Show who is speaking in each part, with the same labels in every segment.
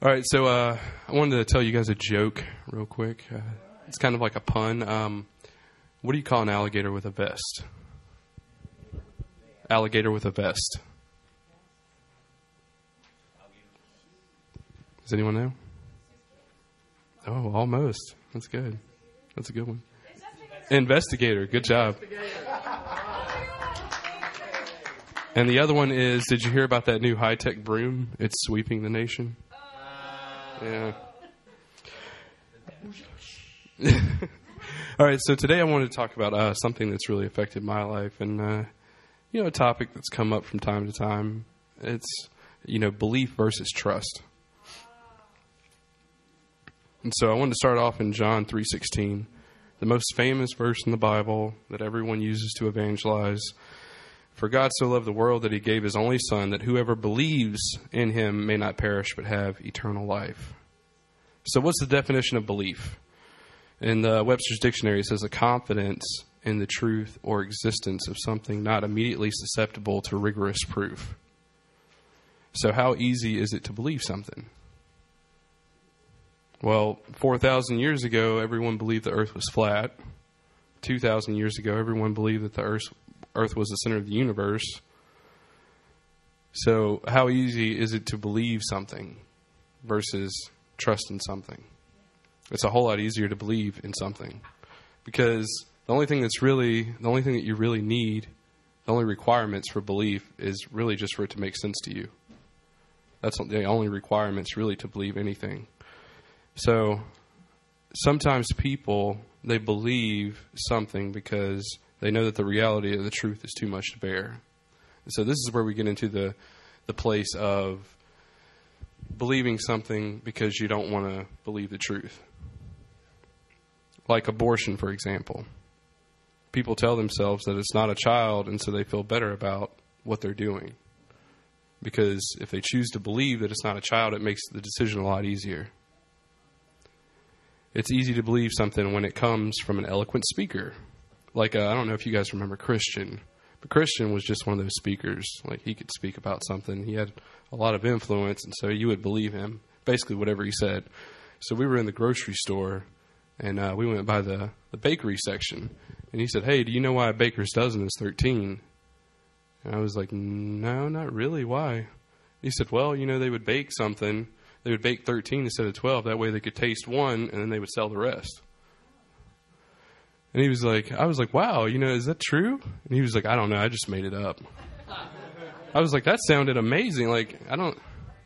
Speaker 1: All right, so I wanted to tell you guys a joke real quick. It's kind of like a pun. What do you call an alligator with a vest? Alligator with a vest. Does anyone know? Oh, almost. That's good. That's a good one. Investigator. Good job. And the other one is, did you hear about that new high-tech broom? It's sweeping the nation. Yeah. All right, so today I wanted to talk about something that's really affected my life, and a topic that's come up from time to time. It's belief versus trust. And so I wanted to start off in John 3:16, the most famous verse in the Bible that everyone uses to evangelize. For God so loved the world that he gave his only Son, that whoever believes in him may not perish but have eternal life. So what's the definition of belief? In the Webster's Dictionary, it says a confidence in the truth or existence of something not immediately susceptible to rigorous proof. So how easy is it to believe something? Well, 4,000 years ago, everyone believed the earth was flat. 2,000 years ago, everyone believed that the earth was the center of the universe. So how easy is it to believe something versus trust in something? It's a whole lot easier to believe in something, because the only thing that you really need, the only requirements for belief is really just for it to make sense to you. That's the only requirements really to believe anything. So sometimes people, they believe something because they know that the reality of the truth is too much to bear. And so this is where we get into the place of believing something because you don't want to believe the truth. Like abortion, for example. People tell themselves that it's not a child, and so they feel better about what they're doing. Because if they choose to believe that it's not a child, it makes the decision a lot easier. It's easy to believe something when it comes from an eloquent speaker. Like, I don't know if you guys remember Christian, but Christian was just one of those speakers. Like, he could speak about something. He had a lot of influence, and so you would believe him, basically whatever he said. So we were in the grocery store, and we went by the bakery section, and he said, "Hey, do you know why a baker's dozen is 13? And I was like, "No, not really. Why?" He said, "Well, they would bake something. They would bake 13 instead of 12. That way they could taste one, and then they would sell the rest." And he was like, I was like, "Wow, is that true?" And he was like, "I don't know. I just made it up." I was like, "That sounded amazing. Like, I don't."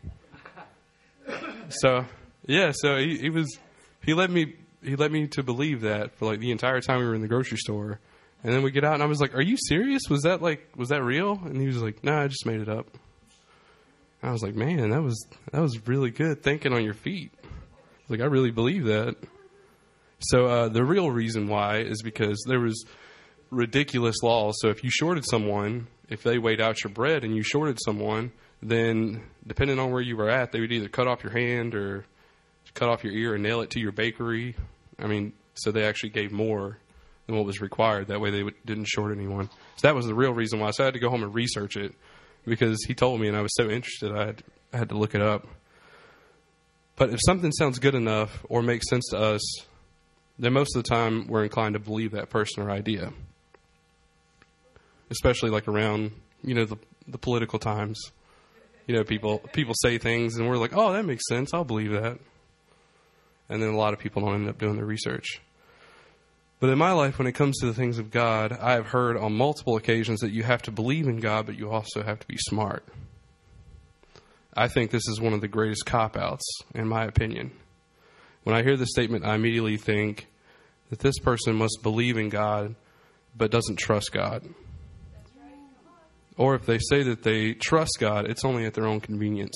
Speaker 1: So, yeah, so he let me to believe that for like the entire time we were in the grocery store. And then we get out and I was like, "Are you serious? Was that real?" And he was like, "No, I just made it up." And I was like, "Man, that was really good thinking on your feet." Like, I really believe that. So the real reason why is because there was ridiculous laws. So if you shorted someone, if they weighed out your bread and you shorted someone, then depending on where you were at, they would either cut off your hand or cut off your ear and nail it to your bakery. So they actually gave more than what was required. That way they didn't short anyone. So that was the real reason why. So I had to go home and research it because he told me and I was so interested I had to look it up. But if something sounds good enough or makes sense to us, then most of the time we're inclined to believe that person or idea. Especially like around, the political times. People say things and we're like, "Oh, that makes sense. I'll believe that." And then a lot of people don't end up doing the research. But in my life, when it comes to the things of God, I have heard on multiple occasions that you have to believe in God, but you also have to be smart. I think this is one of the greatest cop-outs, in my opinion. When I hear this statement, I immediately think that this person must believe in God, but doesn't trust God. Or if they say that they trust God, it's only at their own convenience.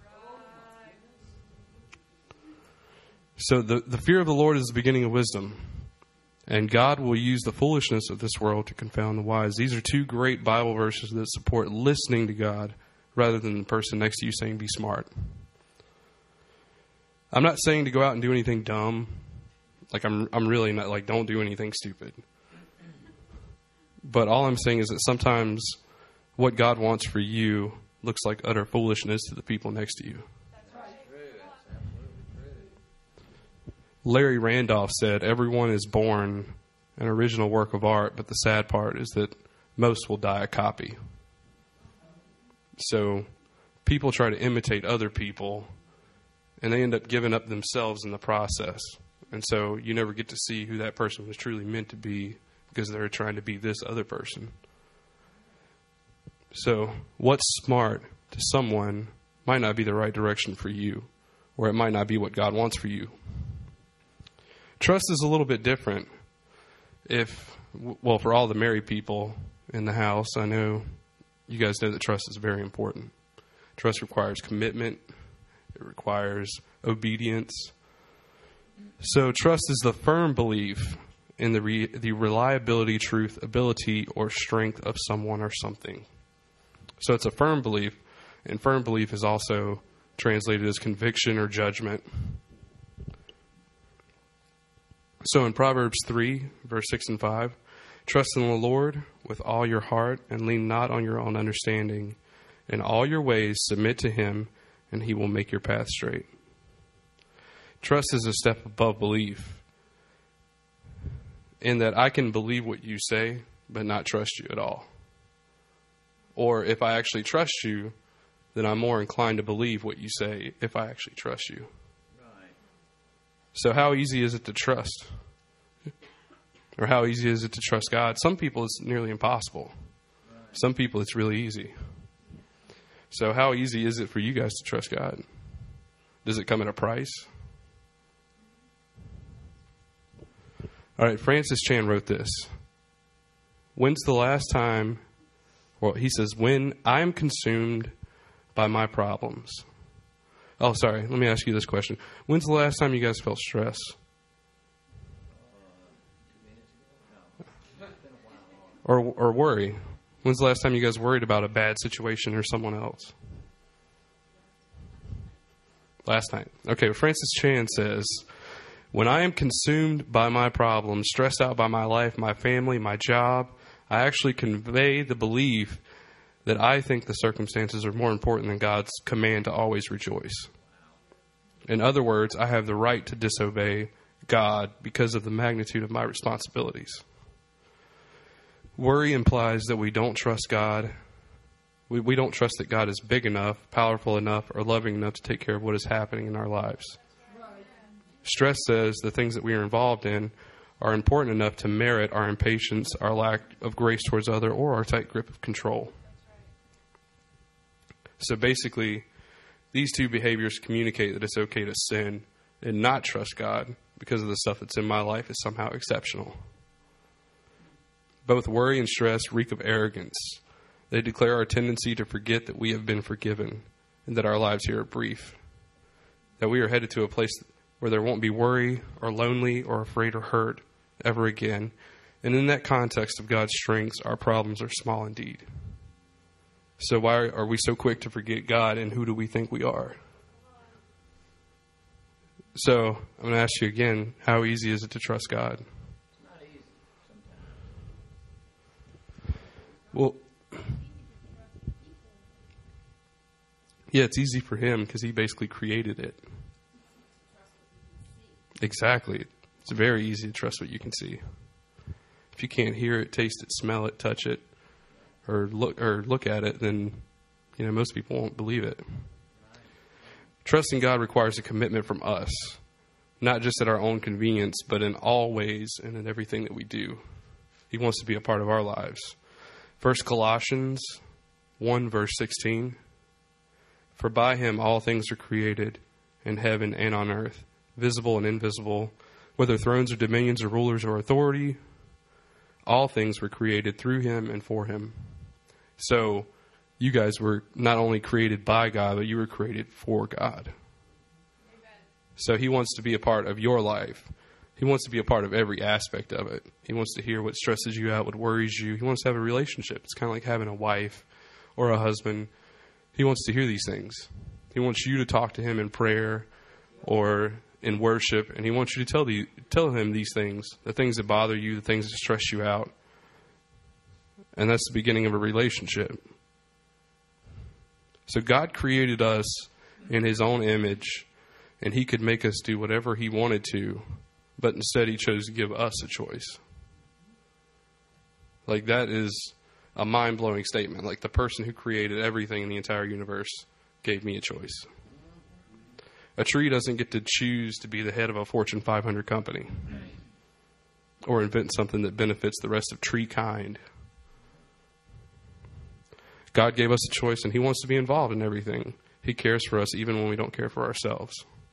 Speaker 1: So the fear of the Lord is the beginning of wisdom. And God will use the foolishness of this world to confound the wise. These are two great Bible verses that support listening to God rather than the person next to you saying, "Be smart." I'm not saying to go out and do anything dumb. Like, I'm really not like, don't do anything stupid. But all I'm saying is that sometimes what God wants for you looks like utter foolishness to the people next to you. Larry Randolph said, everyone is born an original work of art, but the sad part is that most will die a copy. So people try to imitate other people, and they end up giving up themselves in the process. And so you never get to see who that person was truly meant to be because they're trying to be this other person. So what's smart to someone might not be the right direction for you, or it might not be what God wants for you. Trust is a little bit different. For all the married people in the house, I know you guys know that trust is very important. Trust requires commitment. It requires obedience. So trust is the firm belief in the reliability, truth, ability, or strength of someone or something. So it's a firm belief, and firm belief is also translated as conviction or judgment. So in Proverbs 3, verse 6 and 5, trust in the Lord with all your heart and lean not on your own understanding. In all your ways submit to him, and he will make your path straight. Trust is a step above belief, in that I can believe what you say, but not trust you at all. Or if I actually trust you, then I'm more inclined to believe what you say if I actually trust you. Right. So how easy is it to trust? Or how easy is it to trust God? Some people it's nearly impossible. Right. Some people it's really easy. So how easy is it for you guys to trust God? Does it come at a price? All right, Francis Chan wrote this. When's the last time, he says, when I'm consumed by my problems. Oh, sorry, let me ask you this question. When's the last time you guys felt stress? 2 minutes ago? Or worry? When's the last time you guys worried about a bad situation or someone else? Last night. Okay, Francis Chan says, when I am consumed by my problems, stressed out by my life, my family, my job, I actually convey the belief that I think the circumstances are more important than God's command to always rejoice. In other words, I have the right to disobey God because of the magnitude of my responsibilities. Worry implies that we don't trust God. We don't trust that God is big enough, powerful enough, or loving enough to take care of what is happening in our lives. Stress says the things that we are involved in are important enough to merit our impatience, our lack of grace towards others, or our tight grip of control. So basically, these two behaviors communicate that it's okay to sin and not trust God because of the stuff that's in my life is somehow exceptional. Both worry and stress reek of arrogance. They declare our tendency to forget that we have been forgiven and that our lives here are brief, that we are headed to a place where there won't be worry or lonely or afraid or hurt ever again. And in that context of God's strengths, our problems are small indeed. So why are we so quick to forget God, and who do we think we are? So I'm going to ask you again, how easy is it to trust God?
Speaker 2: Not easy sometimes.
Speaker 1: Well, yeah, it's easy for him because he basically created it. Exactly. It's very easy to trust what you can see. If you can't hear it, taste it, smell it, touch it, or look at it, then most people won't believe it. Trusting God requires a commitment from us, not just at our own convenience, but in all ways and in everything that we do. He wants to be a part of our lives. 1 Colossians 1 verse 16. For by him all things are created in heaven and on earth, visible and invisible, whether thrones or dominions or rulers or authority, all things were created through him and for him. So you guys were not only created by God, but you were created for God. Amen. So he wants to be a part of your life. He wants to be a part of every aspect of it. He wants to hear what stresses you out, what worries you. He wants to have a relationship. It's kind of like having a wife or a husband. He wants to hear these things. He wants you to talk to him in prayer or in worship, and he wants you to tell him these things, the things that bother you, the things that stress you out. And that's the beginning of a relationship. So God created us in his own image, And he could make us do whatever he wanted to, but instead he chose to give us a choice. Like, that is a mind-blowing statement. Like, the person who created everything in the entire universe gave me a choice. A tree doesn't get to choose to be the head of a Fortune 500 company or invent something that benefits the rest of tree kind. God gave us a choice, and he wants to be involved in everything. He cares for us even when we don't care for ourselves.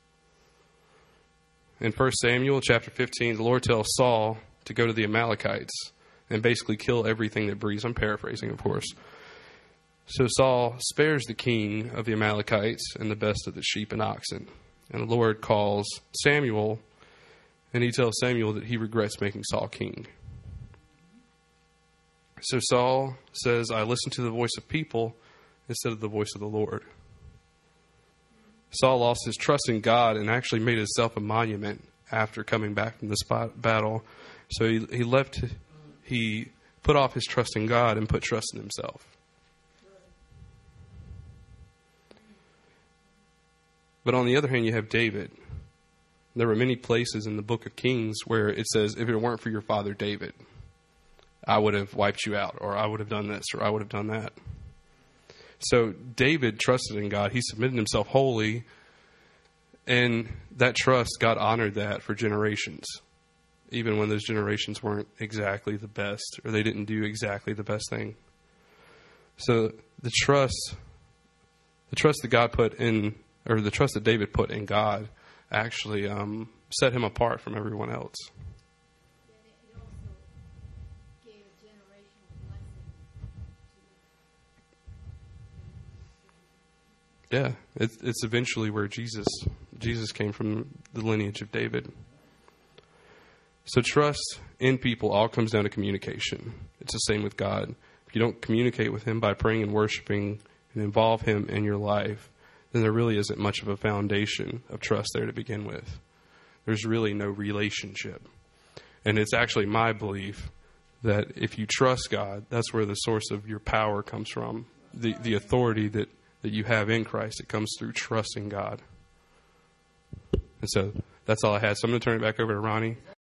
Speaker 1: In 1 Samuel chapter 15, the Lord tells Saul to go to the Amalekites and basically kill everything that breathes. I'm paraphrasing, of course. So Saul spares the king of the Amalekites and the best of the sheep and oxen. And the Lord calls Samuel, and he tells Samuel that he regrets making Saul king. So Saul says, I listen to the voice of people instead of the voice of the Lord. Saul lost his trust in God and actually made himself a monument after coming back from this battle. So he put off his trust in God and put trust in himself. But on the other hand, you have David. There were many places in the book of Kings where it says, if it weren't for your father David, I would have wiped you out, or I would have done this, or I would have done that. So David trusted in God. He submitted himself wholly, and that trust, God honored that for generations, even when those generations weren't exactly the best, or they didn't do exactly the best thing. So the trust that God put in, or the trust that David put in God, actually set him apart from everyone else.
Speaker 3: It also gave a generational blessing.
Speaker 1: Yeah, it's eventually where Jesus came from, the lineage of David. So trust in people all comes down to communication. It's the same with God. If you don't communicate with him by praying and worshiping and involve him in your life, then there really isn't much of a foundation of trust there to begin with. There's really no relationship. And it's actually my belief that if you trust God, that's where the source of your power comes from. The authority that you have in Christ, it comes through trusting God. And so that's all I had. So I'm going to turn it back over to Ronnie.